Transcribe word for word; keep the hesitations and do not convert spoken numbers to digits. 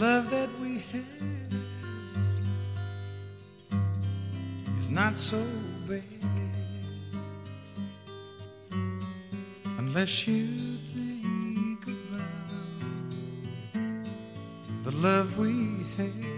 love that we have is not so bad unless you think about the love we have.